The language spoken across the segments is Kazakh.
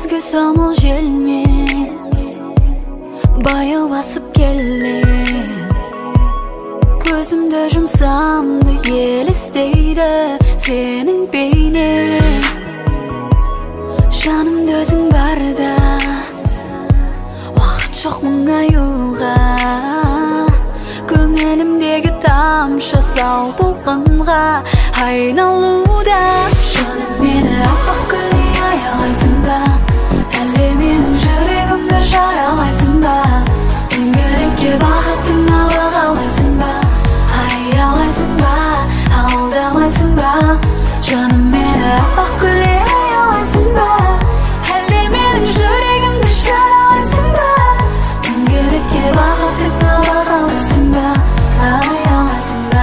көзгө самал желмен баяу басып келем. Көзімді жұмсамды елестейді сенің бейнең. Жанымда өзің барда уақыт жоқ мұңаюға. Көңілімдегі тамшы сау толқынға айналуда. Жаным, мені аппақ гүлдей аялайсың ба? Әлде менің жүрегімді жаралайсың ба? Мәңгілікке бақытыңа бағалайсың ба? Аялайсың ба? Алдамайсың ба? Жаным, мені аппақ гүлдей аялайсың ба? Әлде менің жүрегімді жаралайсың ба? Мәңгілікке бақытыңа бағалайсың ба? Аялайсың ба?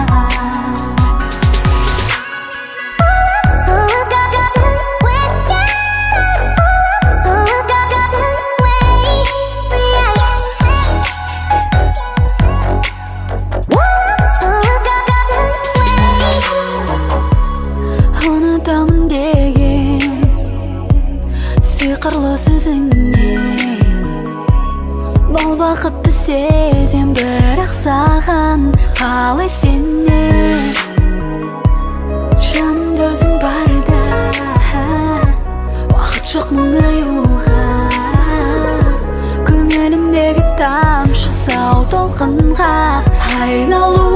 Ұнатамын деген сиқырлы сөзіңнен бұл бақытты сезем, бірақ саған қалай сенем? Жанымда өзің барда уақыт жоқ мұңаюға. Көңілімдегі тамшы сау толқынға айналу.